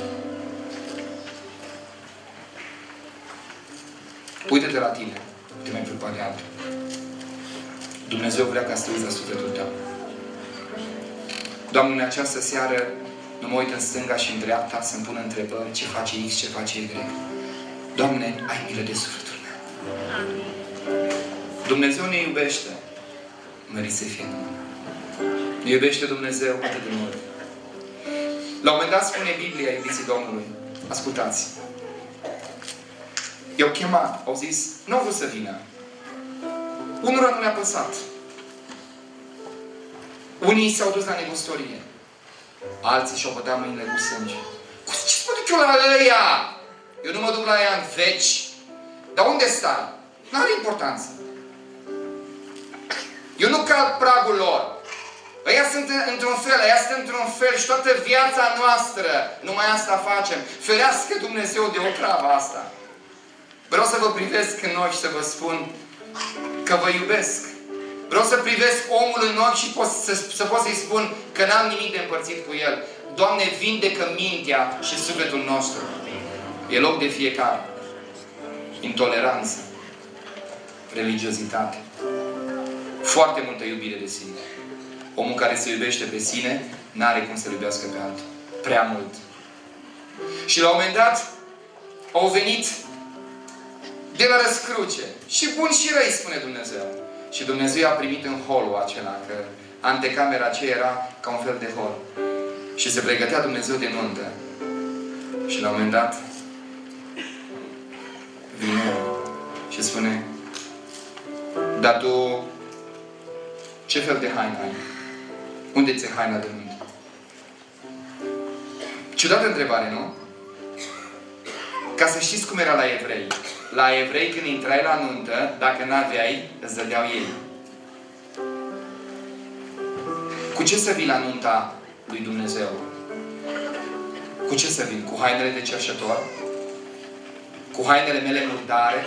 Uită-te la tine. Te mai preocupa de altul. Dumnezeu vrea ca să te uiți la sufletul tău. Doamne, în această seară nu mă uit în stânga și în dreapta să-mi pun întrebări. Ce face X, ce face Y. Doamne, ai milă de sufletul meu. Dumnezeu ne iubește. Mărit să fie numele. Ne iubește Dumnezeu atât de mult. La un moment dat spune Biblia, iubiții Domnului. Ascultați. I-au chemat, au zis, nu au vrut să vină. Unora nu le-a păsat. Unii s-au dus la negustorie. Alții și-au bătat mâinile cu sânge. Cu ce să mă duc eu la ăia? Eu nu mă duc la ea în veci. Dar unde stai? N-are importanță. Eu nu calc pragul lor. Ăia sunt într-un fel, ăia sunt într-un fel și toată viața noastră numai asta facem. Ferească Dumnezeu de o travă asta. Vreau să vă privesc în ochi și să vă spun că vă iubesc. Vreau să privesc omul în ochi și pot să, să pot să-i spun că n-am nimic de împărțit cu el. Doamne, vindecă mintea și sufletul nostru. E loc de fiecare. Intoleranță. Religiozitate. Foarte multă iubire de sine. Omul care se iubește pe sine n-are cum să iubească pe altul. Prea mult. Și la un moment dat au venit de la răscruce. Și bun și răi, spune Dumnezeu. Și Dumnezeu i-a primit în holul acela, că antecamera aceea era ca un fel de hol. Și se pregătea Dumnezeu de nuntă. Și la un moment dat vine și spune: dar tu ce fel de haină ai? Unde ți-e haina de nuntă? Ciudată întrebare, nu? Ca să știți cum era la evrei. La evrei, când intrai la nuntă, dacă n-aveai, îți dădeau ei. Cu ce să vii la nunta lui Dumnezeu? Cu ce să vin? Cu hainele de cerșător? Cu hainele mele murdare?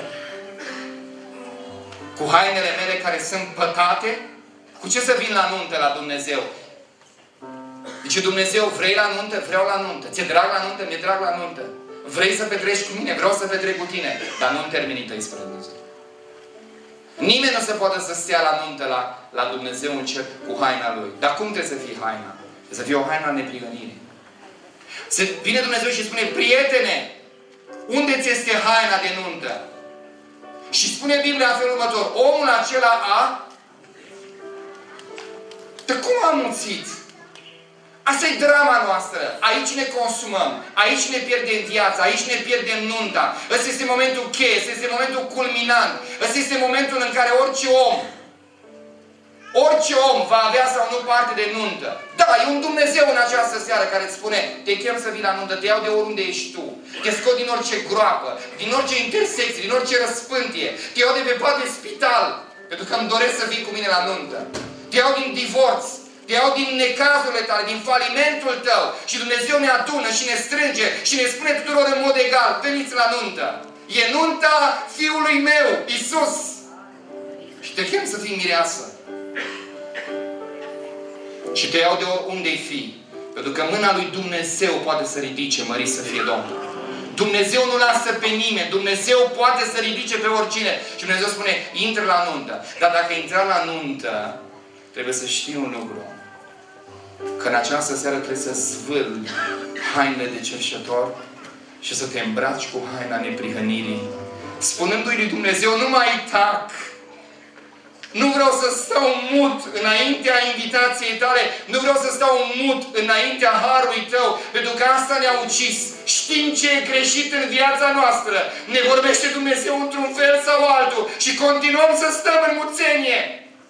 Cu hainele mele care sunt pătate? Cu ce să vin la nuntă la Dumnezeu? Deci Dumnezeu, vrei la nuntă? Vreau la nuntă. Ți-e drag la nuntă? Mi-e drag la nuntă. Vrei să petreci cu mine? Vreau să petrec cu tine. Dar nu în termenii tăi spre Dumnezeu. Nimeni nu se poate să stea la nuntă la, la Dumnezeu în cer cu haina Lui. Dar cum trebuie să fie haina? Trebuie să fie o haina neprihănire. Se vine Dumnezeu și spune: prietene, unde ți este haina de nuntă? Și spune Biblia în felul următor: omul acela a... De cum a muțit? Asta e drama noastră. Aici ne consumăm. Aici ne pierdem viața. Aici ne pierdem nunta. Ăsta este momentul cheie. Ăsta este momentul culminant. Ăsta este momentul în care orice om, orice om va avea sau nu parte de nuntă. Da, e un Dumnezeu în această seară care îți spune: te chem să vii la nuntă, te iau de oriunde ești tu. Te scot din orice groapă, din orice intersecție, din orice răspântie. Te iau de pe pat de spital, pentru că îmi doresc să vii cu mine la nuntă. Te iau din divorț. Te iau din necazurile tale, din falimentul tău. Și Dumnezeu ne adună și ne strânge și ne spune tuturor în mod egal: veniți la nuntă. E nunta Fiului meu, Iisus. Și te chem să fii mireasă. Și te iau de oriunde-i fi. Pentru că mâna lui Dumnezeu poate să ridice, mărit să fie Domnul. Dumnezeu nu lasă pe nimeni. Dumnezeu poate să ridice pe oricine. Și Dumnezeu spune, intră la nuntă. Dar dacă intra la nuntă, trebuie să știi un lucru. Că în această seară trebuie să zvârli hainele de cerșetor și să te îmbraci cu haina neprihănirii. Spunându-i lui Dumnezeu, nu mai tac. Nu vreau să stau mut înaintea invitației tale. Nu vreau să stau mut înaintea harului tău. Pentru că asta ne-a ucis. Știm ce e greșit în viața noastră. Ne vorbește Dumnezeu într-un fel sau altul. Și continuăm să stăm în muțenie.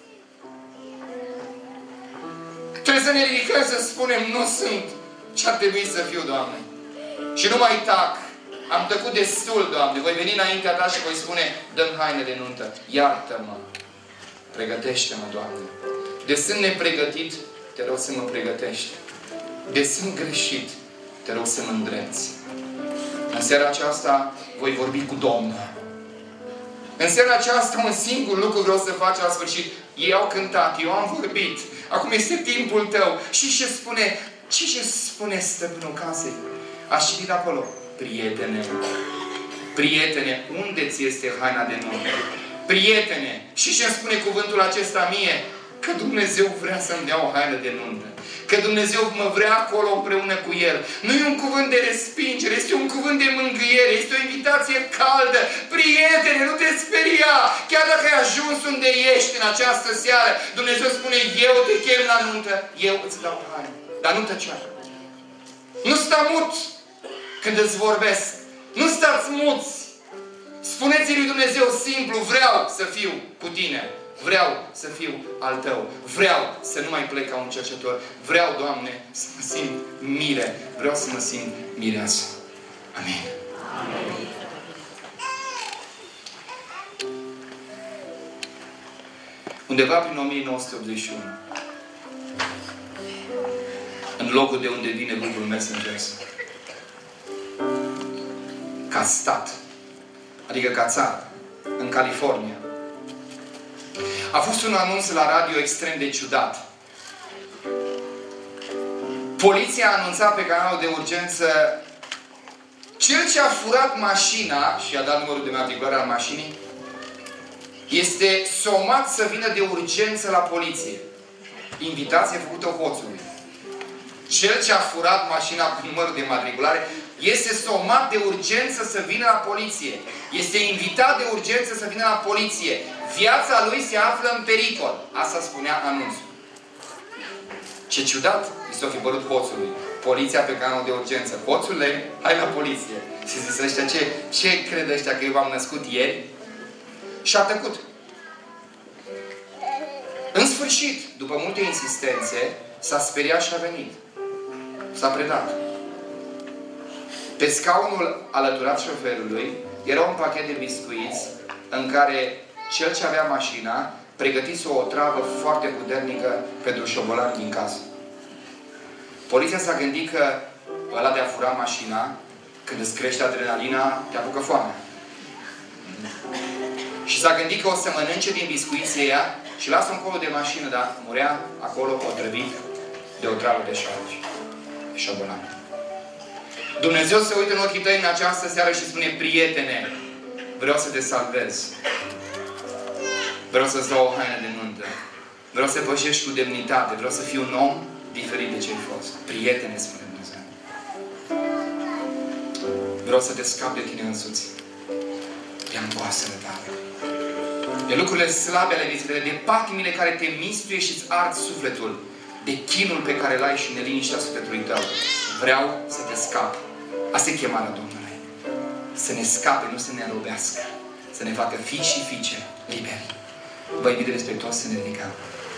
Trebuie să ne ridicăm să spunem, nu sunt ce ar trebui să fiu, Doamne. Și nu mai tac. Am tăcut destul, Doamne. Voi veni înaintea ta și voi spune, dă-mi haine de nuntă. Iartă-mă. Pregătește-mă, Doamne. De sunt nepregătit, te rog să mă pregătești. De sunt greșit, te rog să mă îndrepți. În seara aceasta voi vorbi cu Domnul. În seara aceasta un singur lucru vreau să faci la sfârșit. Ei au cântat, eu am vorbit. Acum este timpul tău. Și ce spune, ce ce spune stăpânul casei? Aș citit acolo. Prietene, prietene, unde ți este haina de nuntă? Prietene, și ce-mi spune cuvântul acesta mie? Că Dumnezeu vrea să-mi dea o haină de nuntă. Că Dumnezeu mă vrea acolo împreună cu El. Nu e un cuvânt de respingere, este un cuvânt de mângâiere, este o invitație caldă. Prietene, nu te speria! Chiar dacă ai ajuns unde ești în această seară, Dumnezeu spune, eu te chem la nuntă, eu îți dau haină. Dar nu tăcea. Nu sta mut când îți vorbesc. Nu stați muți. Spuneți-i lui Dumnezeu simplu, vreau să fiu cu tine. Vreau să fiu al tău. Vreau să nu mai plec ca un cercetător. Vreau, Doamne, să mă simt mire. Vreau să mă simt mireasă. Amin. Amin. Undeva prin o mie nouă sute optzeci și unu, în locul de unde vine Google Messengers, ca stat, adică ca țară, în California, a fost un anunț la radio extrem de ciudat. Poliția a anunțat pe canalul de urgență, cel ce a furat mașina și a dat numărul de matriculare al mașinii este somat să vină de urgență la poliție. Invitație făcută hoțului. Cel ce a furat mașina cu numărul de matriculare este somat de urgență să vină la poliție. Este invitat de urgență să vină la poliție. Viața lui se află în pericol. Asta spunea anunțul. Ce ciudat i s-o fi părut hoțului. Poliția pe canalul de urgență. Hoțule, hai la poliție. Și zis ăștia, ce, ce cred ăștia că eu v-am născut ieri? Și a tăcut. În sfârșit, după multe insistențe, s-a speriat și a venit. S-a predat. Pe scaunul alăturat șoferului era un pachet de biscuiți în care cel ce avea mașina pregătise o otravă foarte puternică pentru șobolani din casă. Poliția s-a gândit că ăla de a fura mașina, când îți crește adrenalina, te apucă foamea. Și s-a gândit că o să mănânce din biscuiții ăia și lasă un colo de mașină, dar murea acolo otrăvit de o travă de șobolani. Dumnezeu se uită în ochii tăi în această seară și spune, prietene, vreau să te salvez. Vreau să-ți dau o haină de nuntă. Vreau să pășești cu demnitate. Vreau să fiu un om diferit de ce ai fost. Prietene, spune Dumnezeu. Vreau să te scap de tine însuți. De angoasele tale. De lucrurile slabe ale vieții tale. De patimile care te mistuie și îți ard sufletul. De chinul pe care l-ai și neliniștea sufletului tău. Vreau să te scap. Asta e chemarea Domnului. Să ne scape, nu să ne înrobească. Să ne facă fii și fiice liberi. Vă invit respectuos să ne ridicăm.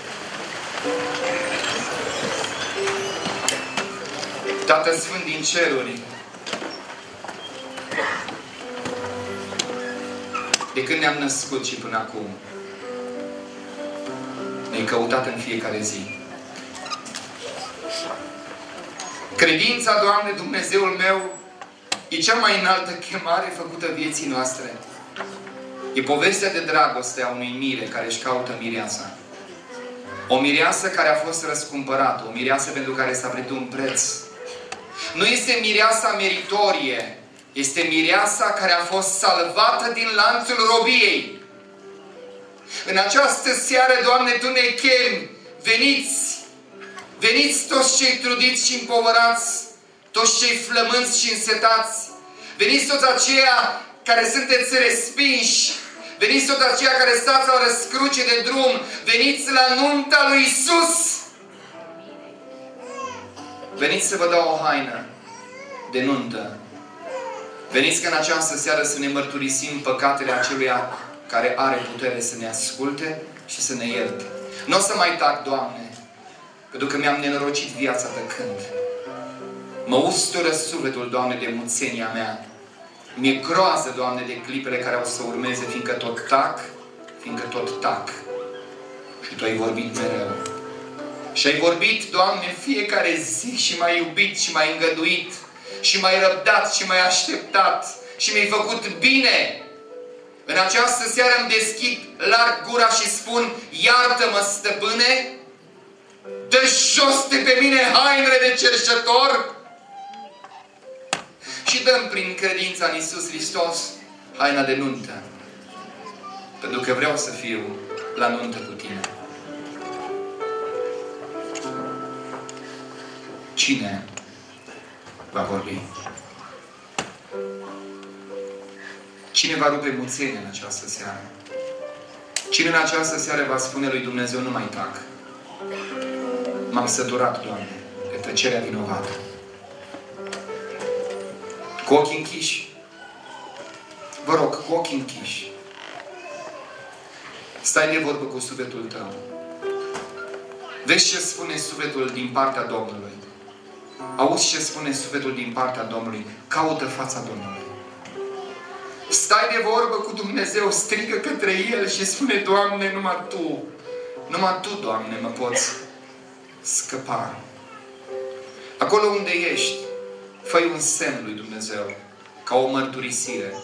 Tată Sfânt din ceruri, de când ne-am născut și până acum, ne-ai căutat în fiecare zi. Credința, Doamne, Dumnezeul meu, e cea mai înaltă chemare făcută vieții noastre. E povestea de dragoste a unui mire care își caută mireasa. O mireasă care a fost răscumpărată. O mireasă pentru care s-a plătit un preț. Nu este mireasa meritorie. Este mireasa care a fost salvată din lanțul robiei. În această seară, Doamne, Tu ne chemi. Veniți! Veniți toți cei trudiți și împovărați, toți cei flămânți și însetați. Veniți toți aceia care sunteți respinși. Veniți toți aceia care stați la răscruce de drum. Veniți la nunta lui Iisus. Veniți să vă dau o haină de nuntă. Veniți că în această seară să ne mărturisim păcatele aceluia care are putere să ne asculte și să ne ierte. Nu o să mai tac, Doamne, pentru că mi-am nenorocit viața tăcând. Mă ustură sufletul, Doamne, de muțenia mea. Mi-e groază, Doamne, de clipele care o să urmeze, fiindcă tot tac, fiindcă tot tac. Și Tu ai vorbit mereu. Și ai vorbit, Doamne, în fiecare zi și m-ai iubit și m-ai îngăduit și m-ai răbdat și m-ai așteptat și mi-ai făcut bine. În această seară îmi deschid larg gura și spun: iartă-mă, Stăpâne, dă jos de pe mine hainele de cerșător și dă-mi prin credința în Iisus Hristos haina de nuntă. Pentru că vreau să fiu la nuntă cu Tine. Cine va vorbi? Cine va rupe muțenia în această seară? Cine în această seară va spune lui Dumnezeu: nu mai tac? M-am săturat, Doamne, de tăcerea vinovată. Cu ochii închiși. Vă rog, cu ochii închiși. Stai de vorbă cu sufletul tău. Vezi ce spune sufletul din partea Domnului. Auzi ce spune sufletul din partea Domnului. Caută fața Domnului. Stai de vorbă cu Dumnezeu, strigă către El și spune: Doamne, numai Tu, numai Tu, Doamne, mă poți scăpa. Acolo unde ești, fă-i un semn lui Dumnezeu, ca o mărturisire,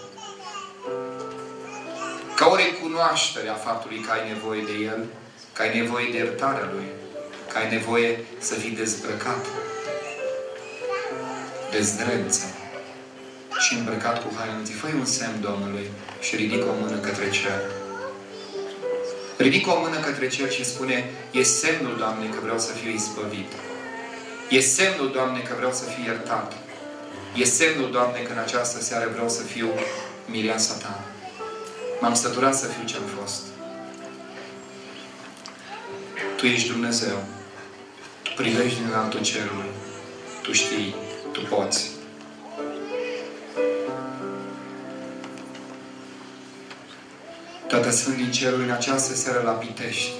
ca o recunoaștere a faptului că ai nevoie de El, că ai nevoie de iertarea Lui, că ai nevoie să fii dezbrăcat, dezdrență și îmbrăcat cu haină. Fă-i un semn Domnului și ridică o mână către cer. Ridică o mână către cer și spune: e semnul, Doamne, că vreau să fiu izbăvit. E semnul, Doamne, că vreau să fiu iertat. E semnul, Doamne, că în această seară vreau să fiu mireasa Ta. M-am săturat să fiu ce-am fost. Tu ești Dumnezeu. Tu privești din altul cerului. Tu știi. Tu poți. Tată Sfânt din cerul, în această seară la Pitești,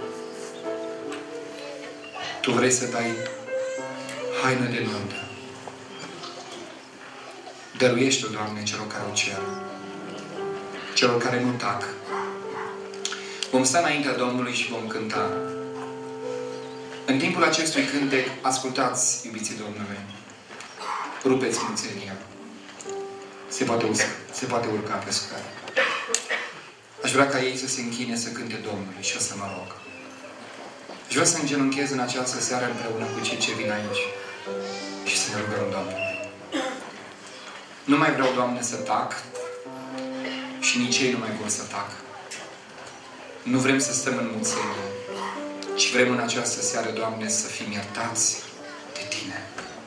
Tu vrei să dai haină de nuntă. Dăruiește-o, Doamne, celor care o cer. Celor care nu tac. Vom sta înaintea Domnului și vom cânta. În timpul acestui cântec, ascultați, iubiții Domnului. Rupeți muțenia. Se poate, urca, se poate urca pe scară. Aș vrea ca ei să se închine să cânte Domnului și o să mă rog. Aș vrea să îngenunchez în această seară împreună cu cei ce vin aici și să ne rugăm Domnului. Nu mai vreau, Doamne, să tac și nici ei nu mai vor să tac. Nu vrem să stăm în muțenie, ci vrem în această seară, Doamne, să fim iertați de Tine.